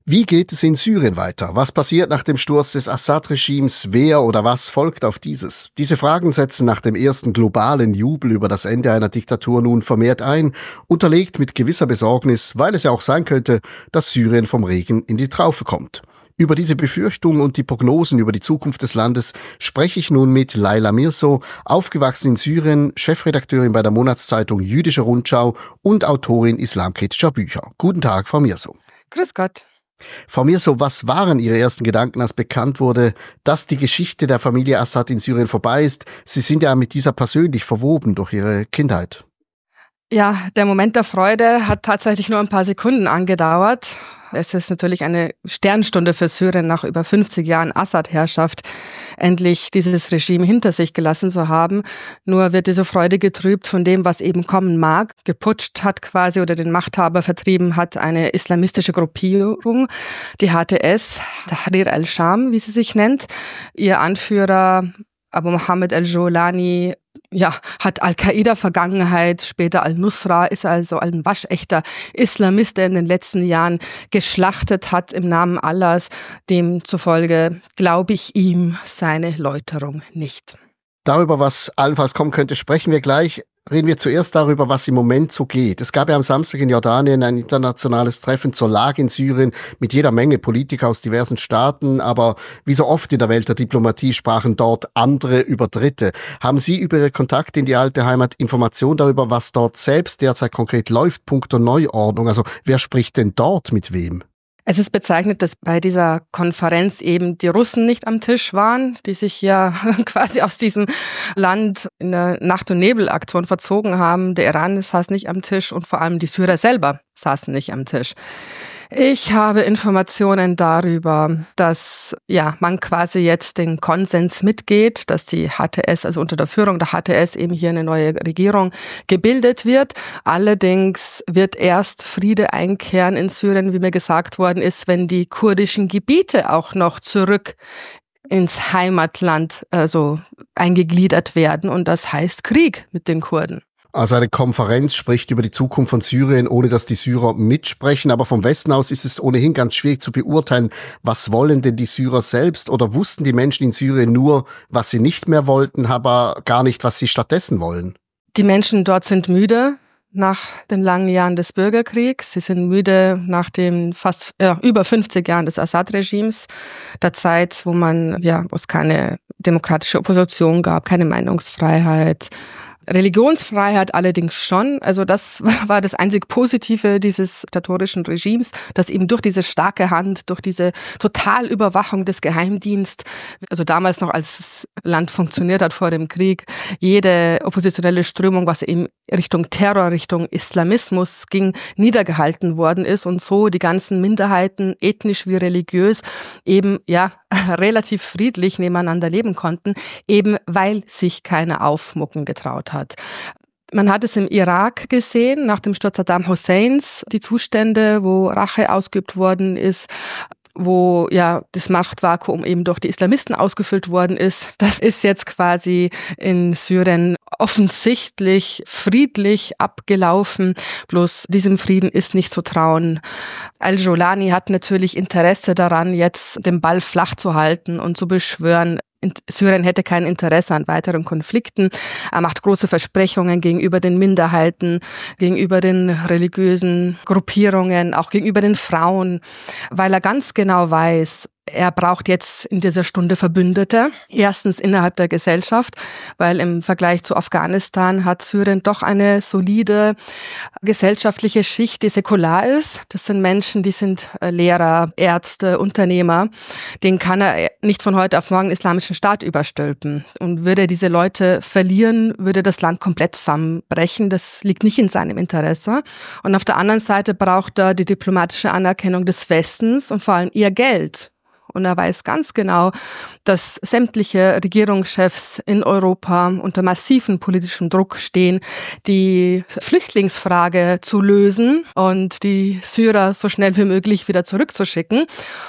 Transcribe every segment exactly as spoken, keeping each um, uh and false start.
Wie geht es in Syrien weiter? Was passiert nach dem Sturz des Assad-Regimes? Wer oder was folgt auf dieses? Diese Fragen setzen nach dem ersten globalen Jubel über das Ende einer Diktatur nun vermehrt ein, unterlegt mit gewisser Besorgnis, weil es ja auch sein könnte, dass Syrien vom Regen in die Traufe kommt. Über diese Befürchtungen und die Prognosen über die Zukunft des Landes spreche ich nun mit Laila Mirso, aufgewachsen in Syrien, Chefredakteurin bei der Monatszeitung Jüdische Rundschau und Autorin islamkritischer Bücher. Guten Tag, Frau Mirso. Grüß Gott. Frau Mirso, was waren Ihre ersten Gedanken, als bekannt wurde, dass die Geschichte der Familie Assad in Syrien vorbei ist? Sie sind ja mit dieser persönlich verwoben durch Ihre Kindheit. Ja, der Moment der Freude hat tatsächlich nur ein paar Sekunden angedauert. Es ist natürlich eine Sternstunde für Syrien, nach über fünfzig Jahren Assad-Herrschaft endlich dieses Regime hinter sich gelassen zu haben. Nur wird diese Freude getrübt von dem, was eben kommen mag. Geputscht hat quasi oder den Machthaber vertrieben hat eine islamistische Gruppierung, die H T S, Tahrir al-Sham, wie sie sich nennt. Ihr Anführer Abu Mohammed al-Jolani, ja, hat Al-Qaida-Vergangenheit, später Al-Nusra, ist also ein waschechter Islamist, der in den letzten Jahren geschlachtet hat im Namen Allahs. Demzufolge glaube ich ihm seine Läuterung nicht. Darüber, was allenfalls kommen könnte, sprechen wir gleich. Reden wir zuerst darüber, was im Moment so geht. Es gab ja am Samstag in Jordanien ein internationales Treffen zur Lage in Syrien mit jeder Menge Politiker aus diversen Staaten, aber wie so oft in der Welt der Diplomatie sprachen dort andere über Dritte. Haben Sie über Ihre Kontakte in die alte Heimat Informationen darüber, was dort selbst derzeit konkret läuft, punkto Neuordnung? Also wer spricht denn dort mit wem? Es ist bezeichnet, dass bei dieser Konferenz eben die Russen nicht am Tisch waren, die sich ja quasi aus diesem Land in der Nacht- und Nebelaktion verzogen haben. Der Iran saß nicht am Tisch und vor allem die Syrer selber saßen nicht am Tisch. Ich habe Informationen darüber, dass ja man quasi jetzt den Konsens mitgeht, dass die H T S, also unter der Führung der H T S eben hier eine neue Regierung gebildet wird. Allerdings wird erst Friede einkehren in Syrien, wie mir gesagt worden ist, wenn die kurdischen Gebiete auch noch zurück ins Heimatland also eingegliedert werden. Und das heißt Krieg mit den Kurden. Also eine Konferenz spricht über die Zukunft von Syrien, ohne dass die Syrer mitsprechen. Aber vom Westen aus ist es ohnehin ganz schwierig zu beurteilen, was wollen denn die Syrer selbst? Oder wussten die Menschen in Syrien nur, was sie nicht mehr wollten, aber gar nicht, was sie stattdessen wollen? Die Menschen dort sind müde nach den langen Jahren des Bürgerkriegs. Sie sind müde nach den fast äh, über fünfzig Jahren des Assad-Regimes, der Zeit, wo man ja, wo es keine demokratische Opposition gab, keine Meinungsfreiheit. Religionsfreiheit allerdings schon. Also das war das einzig Positive dieses diktatorischen Regimes, dass eben durch diese starke Hand, durch diese Totalüberwachung des Geheimdienstes, also damals noch als das Land funktioniert hat vor dem Krieg, jede oppositionelle Strömung, was eben Richtung Terror, Richtung Islamismus ging, niedergehalten worden ist und so die ganzen Minderheiten, ethnisch wie religiös, eben ja relativ friedlich nebeneinander leben konnten, eben weil sich keiner aufmucken getraut hat. Man hat es im Irak gesehen, nach dem Sturz Saddam Husseins, die Zustände, wo Rache ausgeübt worden ist, wo ja das Machtvakuum eben durch die Islamisten ausgefüllt worden ist. Das ist jetzt quasi in Syrien offensichtlich friedlich abgelaufen. Bloß diesem Frieden ist nicht zu trauen. Al-Jolani hat natürlich Interesse daran, jetzt den Ball flach zu halten und zu beschwören, Syrien hätte kein Interesse an weiteren Konflikten. Er macht große Versprechungen gegenüber den Minderheiten, gegenüber den religiösen Gruppierungen, auch gegenüber den Frauen, weil er ganz genau weiß, er braucht jetzt in dieser Stunde Verbündete. Erstens innerhalb der Gesellschaft, weil im Vergleich zu Afghanistan hat Syrien doch eine solide gesellschaftliche Schicht, die säkular ist. Das sind Menschen, die sind Lehrer, Ärzte, Unternehmer. Den kann er nicht von heute auf morgen den islamischen Staat überstülpen. Und würde er diese Leute verlieren, würde das Land komplett zusammenbrechen. Das liegt nicht in seinem Interesse. Und auf der anderen Seite braucht er die diplomatische Anerkennung des Westens und vor allem ihr Geld. Und er weiß ganz genau, dass sämtliche Regierungschefs in Europa unter massivem politischem Druck stehen, die Flüchtlingsfrage zu lösen und die Syrer so schnell wie möglich wieder zurückzuschicken.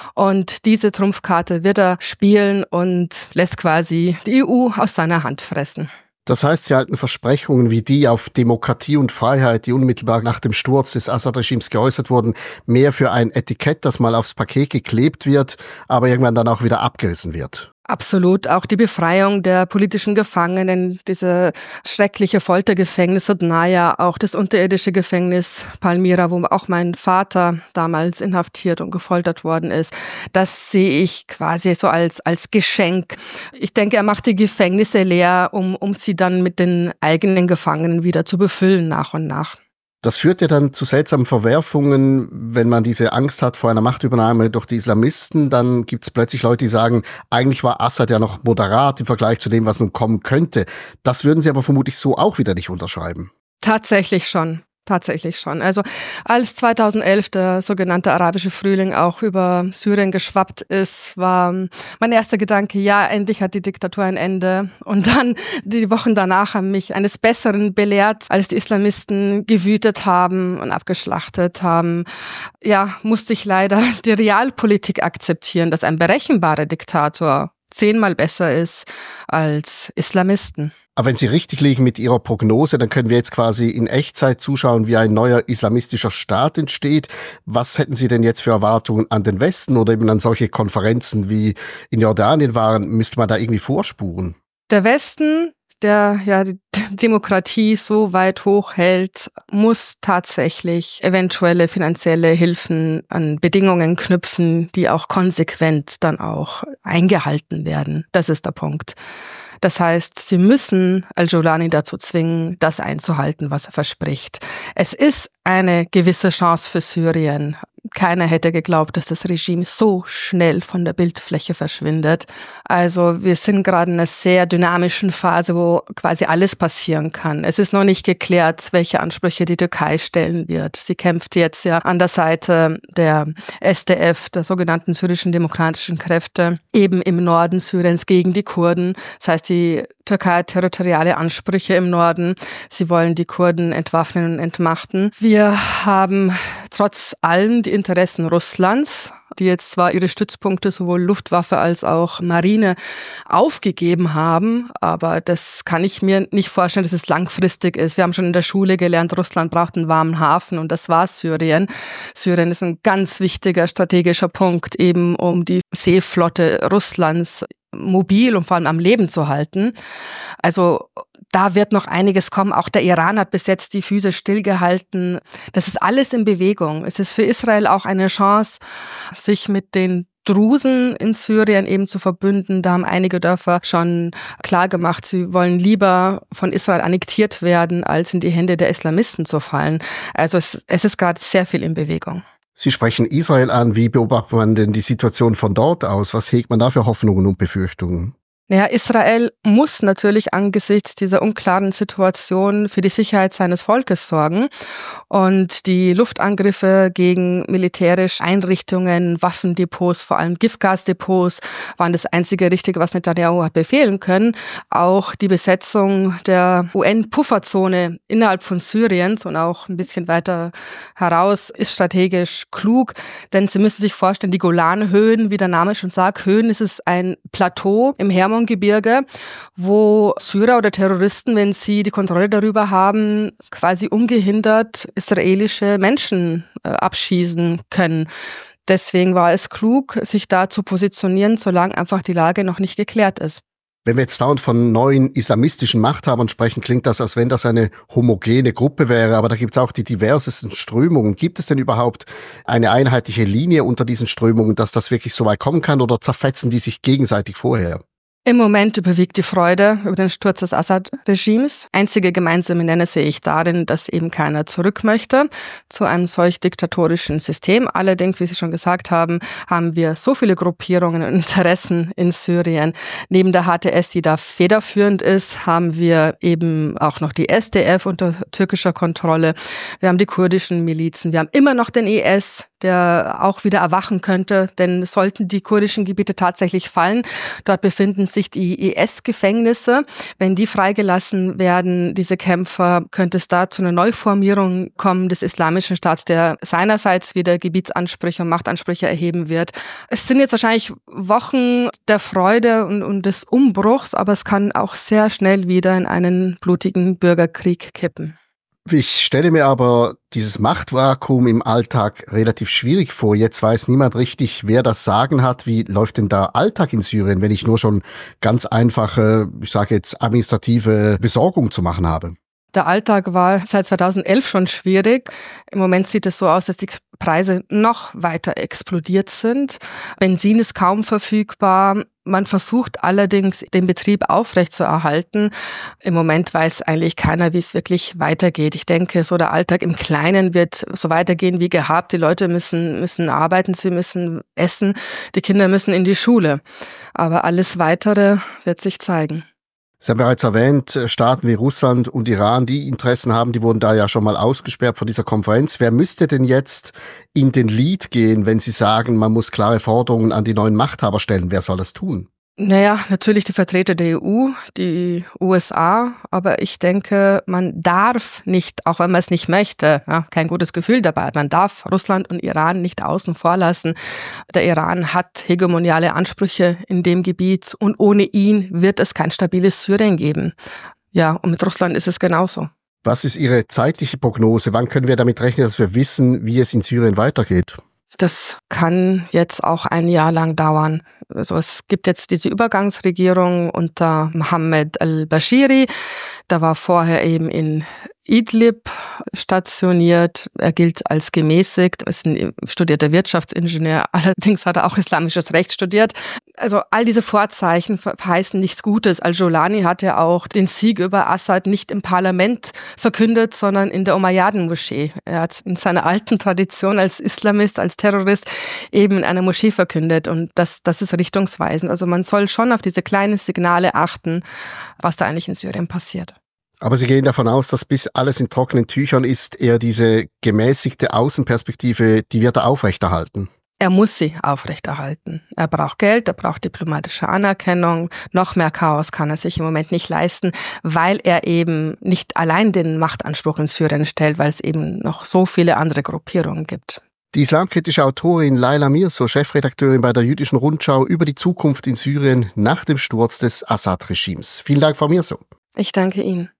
Und diese Trumpfkarte wird er spielen und lässt quasi die E U aus seiner Hand fressen. Das heißt, Sie halten Versprechungen wie die auf Demokratie und Freiheit, die unmittelbar nach dem Sturz des Assad-Regimes geäußert wurden, mehr für ein Etikett, das mal aufs Paket geklebt wird, aber irgendwann dann auch wieder abgerissen wird? Absolut. Auch die Befreiung der politischen Gefangenen, diese schreckliche Foltergefängnis Sudnaya, auch das unterirdische Gefängnis Palmyra, wo auch mein Vater damals inhaftiert und gefoltert worden ist. Das sehe ich quasi so als, als Geschenk. Ich denke, er macht die Gefängnisse leer, um, um sie dann mit den eigenen Gefangenen wieder zu befüllen nach und nach. Das führt ja dann zu seltsamen Verwerfungen, wenn man diese Angst hat vor einer Machtübernahme durch die Islamisten. Dann gibt es plötzlich Leute, die sagen, eigentlich war Assad ja noch moderat im Vergleich zu dem, was nun kommen könnte. Das würden Sie aber vermutlich so auch wieder nicht unterschreiben. Tatsächlich schon. Tatsächlich schon. Also als zweitausendelf der sogenannte arabische Frühling auch über Syrien geschwappt ist, war mein erster Gedanke, ja, endlich hat die Diktatur ein Ende. Und dann die Wochen danach haben mich eines Besseren belehrt, als die Islamisten gewütet haben und abgeschlachtet haben. Ja, musste ich leider die Realpolitik akzeptieren, dass ein berechenbarer Diktator zehnmal besser ist als Islamisten. Aber wenn Sie richtig liegen mit Ihrer Prognose, dann können wir jetzt quasi in Echtzeit zuschauen, wie ein neuer islamistischer Staat entsteht. Was hätten Sie denn jetzt für Erwartungen an den Westen oder eben an solche Konferenzen wie in Jordanien waren? Müsste man da irgendwie vorspuren? Der Westen, der ja die Demokratie so weit hoch hält, muss tatsächlich eventuelle finanzielle Hilfen an Bedingungen knüpfen, die auch konsequent dann auch eingehalten werden. Das ist der Punkt. Das heißt, sie müssen Al-Jolani dazu zwingen, das einzuhalten, was er verspricht. Es ist eine gewisse Chance für Syrien. Keiner hätte geglaubt, dass das Regime so schnell von der Bildfläche verschwindet. Also wir sind gerade in einer sehr dynamischen Phase, wo quasi alles passieren kann. Es ist noch nicht geklärt, welche Ansprüche die Türkei stellen wird. Sie kämpft jetzt ja an der Seite der S D F, der sogenannten syrischen demokratischen Kräfte, eben im Norden Syriens gegen die Kurden. Das heißt, die Türkei hat territoriale Ansprüche im Norden. Sie wollen die Kurden entwaffnen und entmachten. Wir haben trotz allem die Interessen Russlands, die jetzt zwar ihre Stützpunkte sowohl Luftwaffe als auch Marine aufgegeben haben, aber das kann ich mir nicht vorstellen, dass es langfristig ist. Wir haben schon in der Schule gelernt, Russland braucht einen warmen Hafen und das war Syrien. Syrien ist ein ganz wichtiger strategischer Punkt, eben um die Seeflotte Russlands mobil und vor allem am Leben zu halten. Also da wird noch einiges kommen. Auch der Iran hat bis jetzt die Füße stillgehalten. Das ist alles in Bewegung. Es ist für Israel auch eine Chance, sich mit den Drusen in Syrien eben zu verbünden. Da haben einige Dörfer schon klargemacht, sie wollen lieber von Israel annektiert werden, als in die Hände der Islamisten zu fallen. Also es, es ist gerade sehr viel in Bewegung. Sie sprechen Israel an. Wie beobachtet man denn die Situation von dort aus? Was hegt man da für Hoffnungen und Befürchtungen? Ja, Israel muss natürlich angesichts dieser unklaren Situation für die Sicherheit seines Volkes sorgen. Und die Luftangriffe gegen militärische Einrichtungen, Waffendepots, vor allem Giftgasdepots, waren das einzige Richtige, was Netanyahu hat befehlen können. Auch die Besetzung der U N-Pufferzone innerhalb von Syriens und auch ein bisschen weiter heraus ist strategisch klug. Denn Sie müssen sich vorstellen, die Golanhöhen, wie der Name schon sagt, Höhen, ist es ein Plateau im Hermon Gebirge, wo Syrer oder Terroristen, wenn sie die Kontrolle darüber haben, quasi ungehindert israelische Menschen äh, abschießen können. Deswegen war es klug, sich da zu positionieren, solange einfach die Lage noch nicht geklärt ist. Wenn wir jetzt dauernd von neuen islamistischen Machthabern sprechen, klingt das, als wenn das eine homogene Gruppe wäre, aber da gibt es auch die diversesten Strömungen. Gibt es denn überhaupt eine einheitliche Linie unter diesen Strömungen, dass das wirklich so weit kommen kann, oder zerfetzen die sich gegenseitig vorher? Im Moment überwiegt die Freude über den Sturz des Assad-Regimes. Einzige gemeinsame Nenner sehe ich darin, dass eben keiner zurück möchte zu einem solch diktatorischen System. Allerdings, wie Sie schon gesagt haben, haben wir so viele Gruppierungen und Interessen in Syrien. Neben der H T S, die da federführend ist, haben wir eben auch noch die S D F unter türkischer Kontrolle. Wir haben die kurdischen Milizen. Wir haben immer noch den I S, der auch wieder erwachen könnte. Denn sollten die kurdischen Gebiete tatsächlich fallen, dort befinden sich sich die I S-Gefängnisse. Wenn die freigelassen werden, diese Kämpfer, könnte es da zu einer Neuformierung kommen des Islamischen Staats, der seinerseits wieder Gebietsansprüche und Machtansprüche erheben wird. Es sind jetzt wahrscheinlich Wochen der Freude und, und des Umbruchs, aber es kann auch sehr schnell wieder in einen blutigen Bürgerkrieg kippen. Ich stelle mir aber dieses Machtvakuum im Alltag relativ schwierig vor. Jetzt weiß niemand richtig, wer das Sagen hat. Wie läuft denn der Alltag in Syrien, wenn ich nur schon ganz einfache, ich sage jetzt, administrative Besorgung zu machen habe? Der Alltag war seit zweitausendelf schon schwierig. Im Moment sieht es so aus, dass die Preise noch weiter explodiert sind. Benzin ist kaum verfügbar. Man versucht allerdings, den Betrieb aufrechtzuerhalten. Im Moment weiß eigentlich keiner, wie es wirklich weitergeht. Ich denke, so der Alltag im Kleinen wird so weitergehen wie gehabt. Die Leute müssen, müssen arbeiten, sie müssen essen, die Kinder müssen in die Schule. Aber alles Weitere wird sich zeigen. Sie haben bereits erwähnt, Staaten wie Russland und Iran, die Interessen haben, die wurden da ja schon mal ausgesperrt von dieser Konferenz. Wer müsste denn jetzt in den Lead gehen, wenn Sie sagen, man muss klare Forderungen an die neuen Machthaber stellen? Wer soll das tun? Naja, natürlich die Vertreter der E U, die U S A, aber ich denke, man darf nicht, auch wenn man es nicht möchte, ja, kein gutes Gefühl dabei, man darf Russland und Iran nicht außen vor lassen. Der Iran hat hegemoniale Ansprüche in dem Gebiet und ohne ihn wird es kein stabiles Syrien geben. Ja, und mit Russland ist es genauso. Was ist Ihre zeitliche Prognose? Wann können wir damit rechnen, dass wir wissen, wie es in Syrien weitergeht? Das kann jetzt auch ein Jahr lang dauern. Also es gibt jetzt diese Übergangsregierung unter Mohammed al-Bashiri. Der war vorher eben in Idlib stationiert. Er gilt als gemäßigt, ist ein studierter Wirtschaftsingenieur. Allerdings hat er auch islamisches Recht studiert. Also all diese Vorzeichen verheißen nichts Gutes. Al-Jolani hat ja auch den Sieg über Assad nicht im Parlament verkündet, sondern in der Umayyaden-Moschee. Er hat in seiner alten Tradition als Islamist, als Terrorist eben in einer Moschee verkündet. Und das, das ist richtungsweisend. Also man soll schon auf diese kleinen Signale achten, was da eigentlich in Syrien passiert. Aber Sie gehen davon aus, dass bis alles in trockenen Tüchern ist, eher diese gemäßigte Außenperspektive, die wird er aufrechterhalten. Er muss sie aufrechterhalten. Er braucht Geld, er braucht diplomatische Anerkennung. Noch mehr Chaos kann er sich im Moment nicht leisten, weil er eben nicht allein den Machtanspruch in Syrien stellt, weil es eben noch so viele andere Gruppierungen gibt. Die islamkritische Autorin Laila Mirzo, Chefredakteurin bei der Jüdischen Rundschau, über die Zukunft in Syrien nach dem Sturz des Assad-Regimes. Vielen Dank, Frau Mirzo. Ich danke Ihnen.